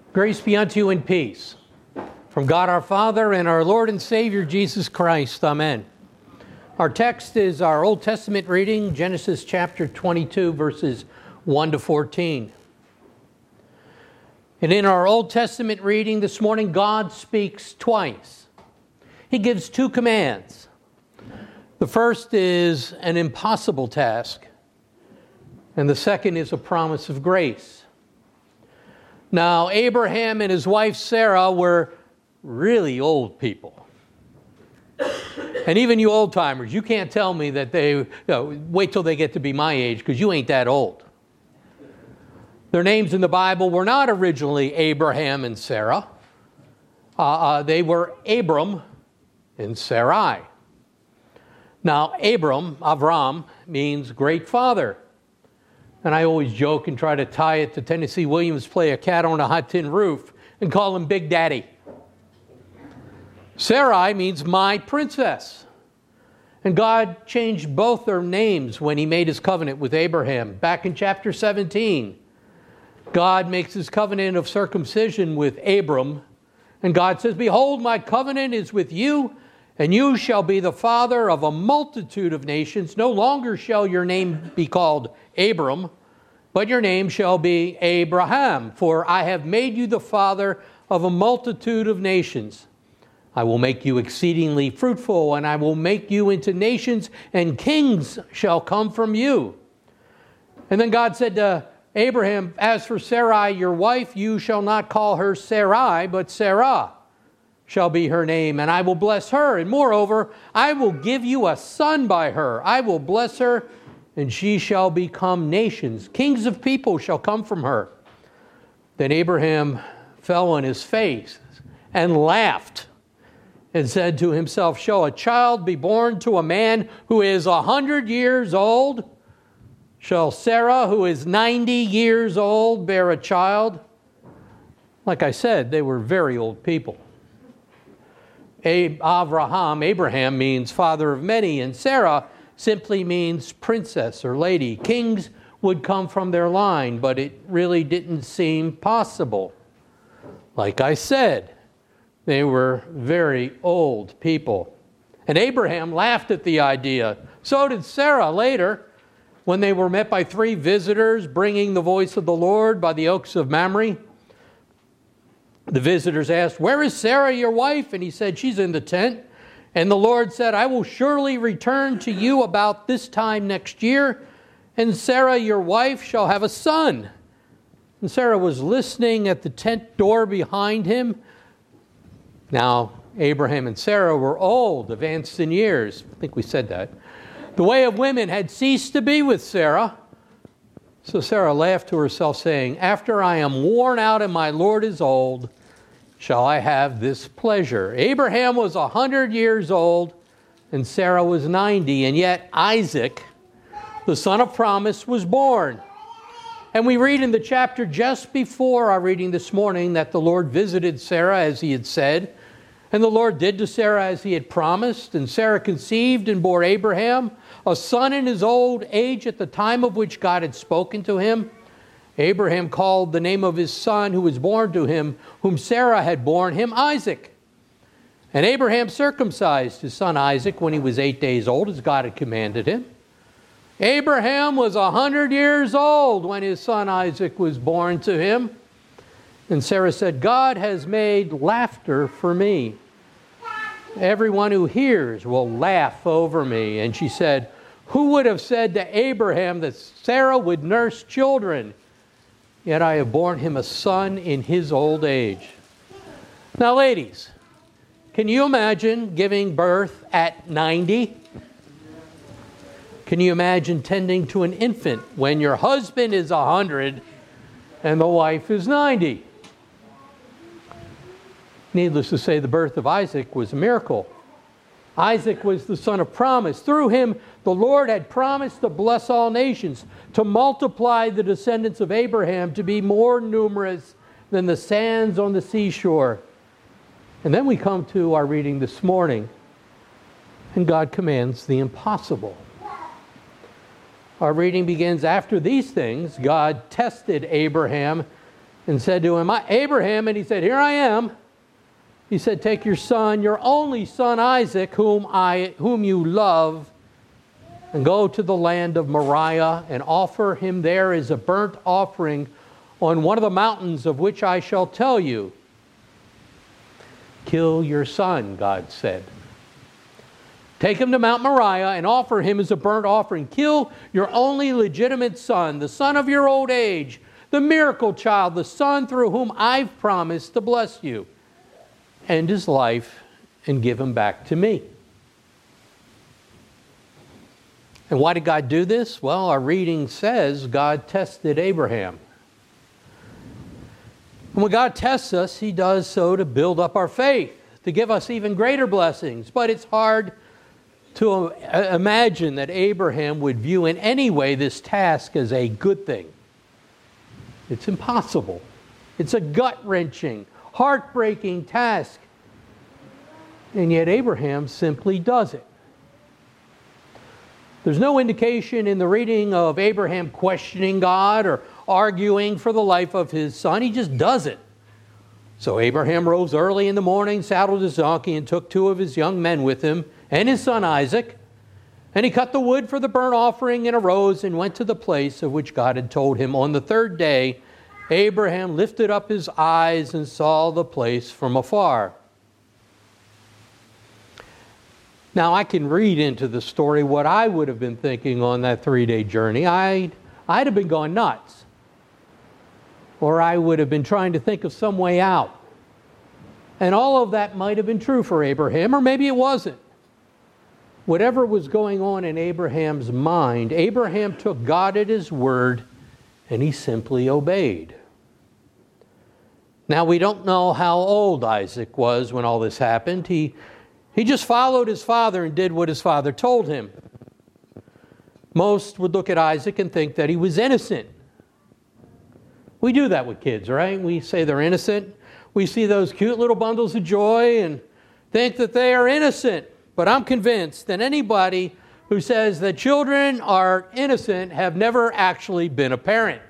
Grace be unto you and peace from God our Father and our Lord and Savior Jesus Christ. Amen. Our text is our Old Testament reading, Genesis chapter 22, verses 1 to 14. And in our Old Testament reading this morning, God speaks twice. He gives two commands. The first is an impossible task, and the second is a promise of grace. Now, Abraham and his wife Sarah were really old people. And even you old-timers, you can't tell me that wait till they get to be my age, because you ain't that old. Their names in the Bible were not originally Abraham and Sarah. They were Abram and Sarai. Now, Avram, means great father. And I always joke and try to tie it to Tennessee Williams' play A Cat on a Hot Tin Roof and call him Big Daddy. Sarai means my princess. And God changed both their names when he made his covenant with Abraham. Back in chapter 17, God makes his covenant of circumcision with Abram. And God says, "Behold, my covenant is with you, and you shall be the father of a multitude of nations. No longer shall your name be called Abram, but your name shall be Abraham, for I have made you the father of a multitude of nations. I will make you exceedingly fruitful, and I will make you into nations, and kings shall come from you." And then God said to Abraham, "As for Sarai, your wife, you shall not call her Sarai, but Sarah shall be her name, and I will bless her. And moreover, I will give you a son by her. I will bless her, and she shall become nations. Kings of people shall come from her." Then Abraham fell on his face and laughed and said to himself, "Shall a child be born to a man who is 100 years old? Shall Sarah, who is 90 years old, bear a child?" Like I said, they were very old people. Abraham means father of many, and Sarah simply means princess or lady. Kings would come from their line, but it really didn't seem possible. Like I said, they were very old people. And Abraham laughed at the idea. So did Sarah later, when they were met by 3 visitors bringing the voice of the Lord by the oaks of Mamre. The visitors asked, "Where is Sarah, your wife?" And he said, "She's in the tent." And the Lord said, "I will surely return to you about this time next year, and Sarah, your wife, shall have a son." And Sarah was listening at the tent door behind him. Now, Abraham and Sarah were old, advanced in years. I think we said that. The way of women had ceased to be with Sarah. So Sarah laughed to herself, saying, "After I am worn out and my Lord is old, shall I have this pleasure?" Abraham was 100 years old, and Sarah was 90, and yet Isaac, the son of promise, was born. And we read in the chapter just before our reading this morning that the Lord visited Sarah as he had said, and the Lord did to Sarah as he had promised, and Sarah conceived and bore Abraham a son in his old age at the time of which God had spoken to him. Abraham called the name of his son who was born to him, whom Sarah had borne him, Isaac. And Abraham circumcised his son Isaac when he was 8 days old, as God had commanded him. Abraham was 100 years old when his son Isaac was born to him. And Sarah said, "God has made laughter for me. Everyone who hears will laugh over me." And she said, "Who would have said to Abraham that Sarah would nurse children? Yet I have borne him a son in his old age." Now, ladies, can you imagine giving birth at 90? Can you imagine tending to an infant when your husband is 100 and the wife is 90? Needless to say, the birth of Isaac was a miracle. Isaac was the son of promise. Through him, the Lord had promised to bless all nations, to multiply the descendants of Abraham to be more numerous than the sands on the seashore. And then we come to our reading this morning, and God commands the impossible. Our reading begins, "After these things, God tested Abraham and said to him, Abraham, and he said, here I am. He said, take your son, your only son Isaac, whom you love, and go to the land of Moriah and offer him there as a burnt offering on one of the mountains of which I shall tell you. Kill your son, God said. Take him to Mount Moriah and offer him as a burnt offering. Kill your only legitimate son, the son of your old age, the miracle child, the son through whom I've promised to bless you. End his life and give him back to me. And why did God do this? Well, our reading says God tested Abraham. And when God tests us, He does so to build up our faith, to give us even greater blessings. But it's hard to imagine that Abraham would view in any way this task as a good thing. It's impossible. It's a gut-wrenching, heartbreaking task. And yet Abraham simply does it. There's no indication in the reading of Abraham questioning God or arguing for the life of his son. He just does it. So Abraham rose early in the morning, saddled his donkey, and took 2 of his young men with him and his son Isaac. And he cut the wood for the burnt offering and arose and went to the place of which God had told him. On the 3rd day, Abraham lifted up his eyes and saw the place from afar. Now, I can read into the story what I would have been thinking on that 3-day journey. I'd have been going nuts. Or I would have been trying to think of some way out. And all of that might have been true for Abraham, or maybe it wasn't. Whatever was going on in Abraham's mind, Abraham took God at His word, and he simply obeyed. Now, we don't know how old Isaac was when all this happened. He just followed his father and did what his father told him. Most would look at Isaac and think that he was innocent. We do that with kids, right? We say they're innocent. We see those cute little bundles of joy and think that they are innocent. But I'm convinced that anybody who says that children are innocent have never actually been a parent.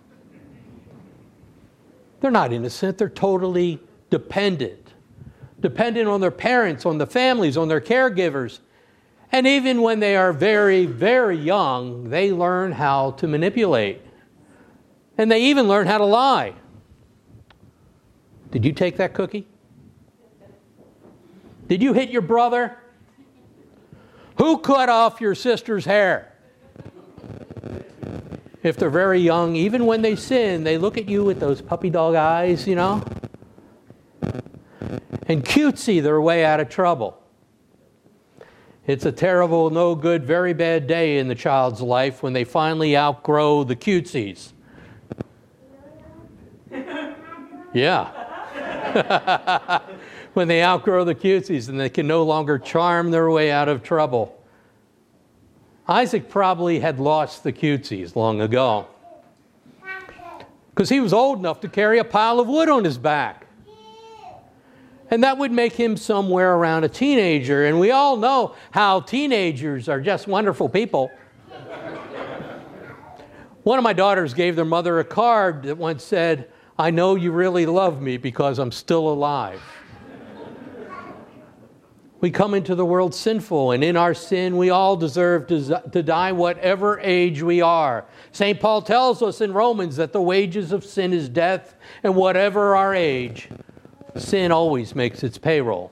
They're not innocent. They're totally dependent. Dependent on their parents, on the families, on their caregivers. And even when they are very, very young, they learn how to manipulate. And they even learn how to lie. Did you take that cookie? Did you hit your brother? Who cut off your sister's hair? If they're very young, even when they sin, they look at you with those puppy dog eyes, you know, and cutesy their way out of trouble. It's a terrible, no good, very bad day in the child's life when they finally outgrow the cutesies. Yeah. When they outgrow the cutesies and they can no longer charm their way out of trouble. Isaac probably had lost the cutesies long ago, because he was old enough to carry a pile of wood on his back. And that would make him somewhere around a teenager. And we all know how teenagers are just wonderful people. One of my daughters gave their mother a card that once said, "I know you really love me because I'm still alive." We come into the world sinful, and in our sin, we all deserve to die whatever age we are. St. Paul tells us in Romans that the wages of sin is death, and whatever our age, sin always makes its payroll.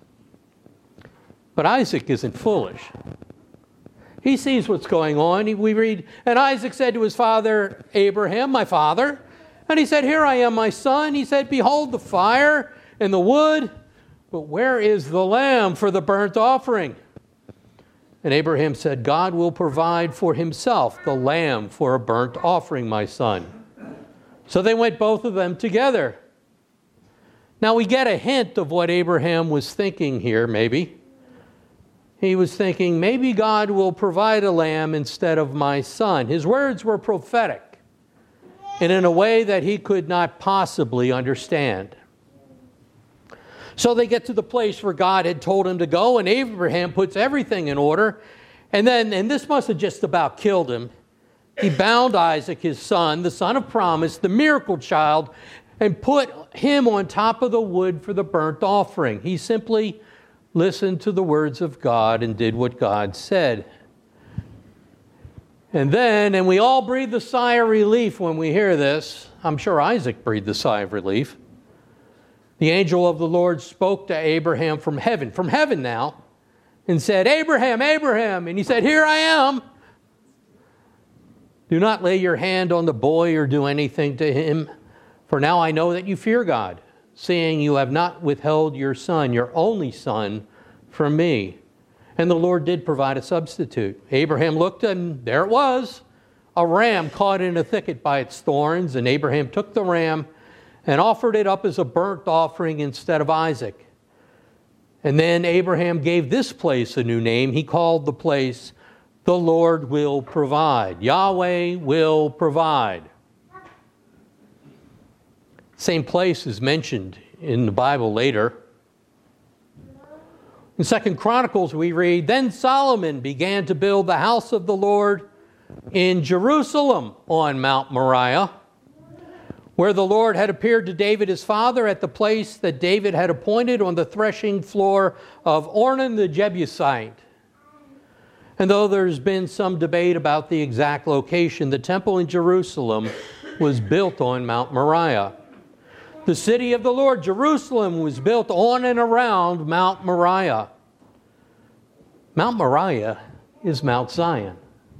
But Isaac isn't foolish. He sees what's going on. We read, and Isaac said to his father Abraham, "My father," and he said, "Here I am, my son." He said, "Behold the fire and the wood, but where is the lamb for the burnt offering?" And Abraham said, "God will provide for himself the lamb for a burnt offering, my son." So they went both of them together. Now we get a hint of what Abraham was thinking here, maybe. He was thinking, maybe God will provide a lamb instead of my son. His words were prophetic, and in a way that he could not possibly understand. So they get to the place where God had told him to go, and Abraham puts everything in order. And this must have just about killed him. He bound Isaac, his son, the son of promise, the miracle child, and put him on top of the wood for the burnt offering. He simply listened to the words of God and did what God said. And we all breathe a sigh of relief when we hear this. I'm sure Isaac breathed a sigh of relief. The angel of the Lord spoke to Abraham from heaven now, and said, "Abraham, Abraham." And he said, "Here I am." "Do not lay your hand on the boy or do anything to him, for now I know that you fear God, seeing you have not withheld your son, your only son, from me." And the Lord did provide a substitute. Abraham looked, and there it was, a ram caught in a thicket by its thorns. And Abraham took the ram and offered it up as a burnt offering instead of Isaac. And then Abraham gave this place a new name. He called the place, "The Lord will provide." Yahweh will provide. Same place is mentioned in the Bible later. In 2 Chronicles we read, "Then Solomon began to build the house of the Lord in Jerusalem on Mount Moriah, where the Lord had appeared to David his father at the place that David had appointed on the threshing floor of Ornan the Jebusite." And though there's been some debate about the exact location, the temple in Jerusalem was built on Mount Moriah. The city of the Lord, Jerusalem, was built on and around Mount Moriah. Mount Moriah is Mount Zion.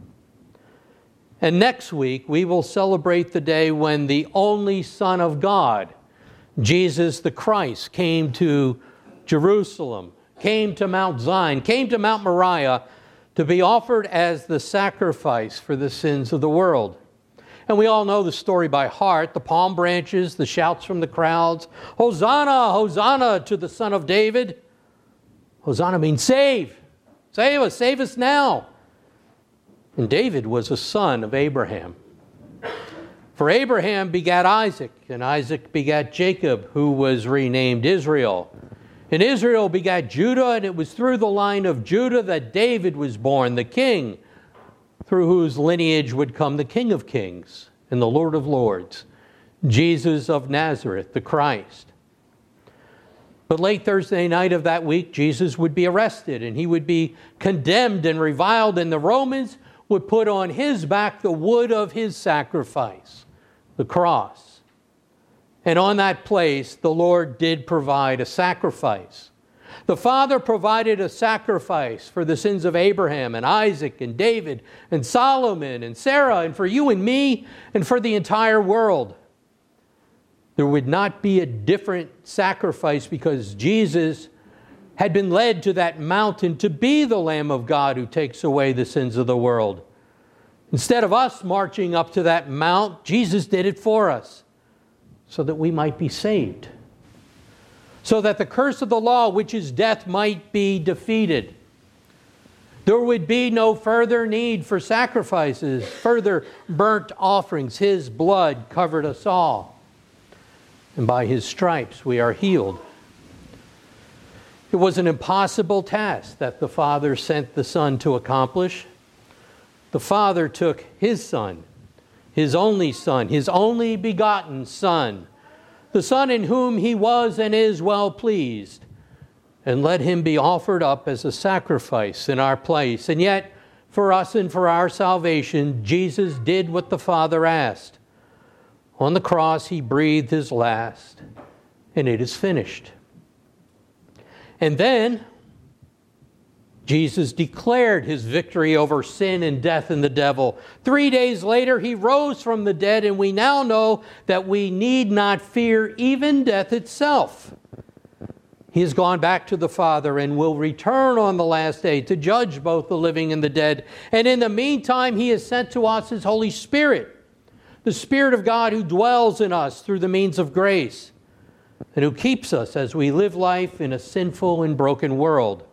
And next week, we will celebrate the day when the only Son of God, Jesus the Christ, came to Jerusalem, came to Mount Zion, came to Mount Moriah to be offered as the sacrifice for the sins of the world. And we all know the story by heart, the palm branches, the shouts from the crowds, "Hosanna, Hosanna to the Son of David." Hosanna means save. Save us now. And David was a son of Abraham. For Abraham begat Isaac, and Isaac begat Jacob, who was renamed Israel. And Israel begat Judah, and it was through the line of Judah that David was born, the king, through whose lineage would come the King of Kings and the Lord of Lords, Jesus of Nazareth, the Christ. But late Thursday night of that week, Jesus would be arrested, and he would be condemned and reviled, and the Romans would put on his back the wood of his sacrifice, the cross. And on that place, the Lord did provide a sacrifice. The Father provided a sacrifice for the sins of Abraham and Isaac and David and Solomon and Sarah and for you and me and for the entire world. There would not be a different sacrifice because Jesus had been led to that mountain to be the Lamb of God who takes away the sins of the world. Instead of us marching up to that mount, Jesus did it for us so that we might be saved. So that the curse of the law, which is death, might be defeated. There would be no further need for sacrifices, further burnt offerings. His blood covered us all. And by his stripes we are healed. It was an impossible task that the Father sent the Son to accomplish. The Father took his Son, his only begotten Son, the Son in whom he was and is well pleased, and let him be offered up as a sacrifice in our place. And yet, for us and for our salvation, Jesus did what the Father asked. On the cross, he breathed his last, and it is finished. And then, Jesus declared his victory over sin and death and the devil. 3 days later, he rose from the dead, and we now know that we need not fear even death itself. He has gone back to the Father and will return on the last day to judge both the living and the dead. And in the meantime, he has sent to us his Holy Spirit, the Spirit of God who dwells in us through the means of grace, and who keeps us as we live life in a sinful and broken world.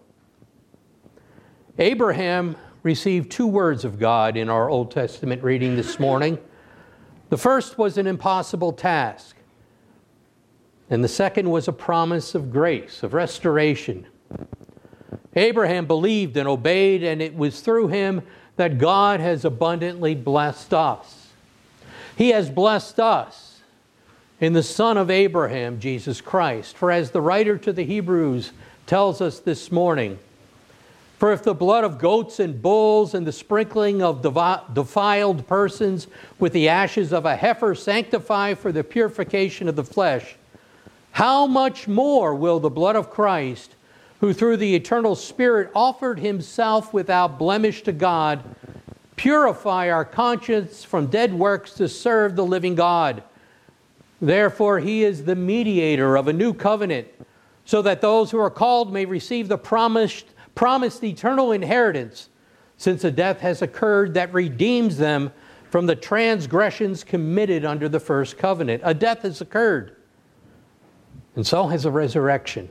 Abraham received 2 words of God in our Old Testament reading this morning. The first was an impossible task, and the second was a promise of grace, of restoration. Abraham believed and obeyed, and it was through him that God has abundantly blessed us. He has blessed us, in the Son of Abraham, Jesus Christ. For as the writer to the Hebrews tells us this morning, for if the blood of goats and bulls and the sprinkling of defiled persons with the ashes of a heifer sanctify for the purification of the flesh, how much more will the blood of Christ, who through the eternal Spirit offered himself without blemish to God, purify our conscience from dead works to serve the living God? Therefore, he is the mediator of a new covenant, so that those who are called may receive the promised eternal inheritance, since a death has occurred that redeems them from the transgressions committed under the first covenant. A death has occurred, and so has a resurrection.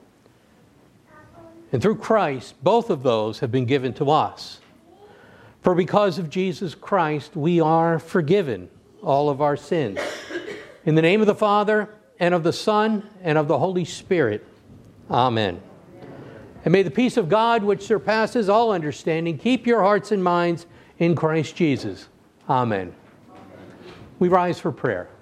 And through Christ, both of those have been given to us. For because of Jesus Christ, we are forgiven all of our sins. In the name of the Father, and of the Son, and of the Holy Spirit. Amen. And may the peace of God, which surpasses all understanding, keep your hearts and minds in Christ Jesus. Amen. We rise for prayer.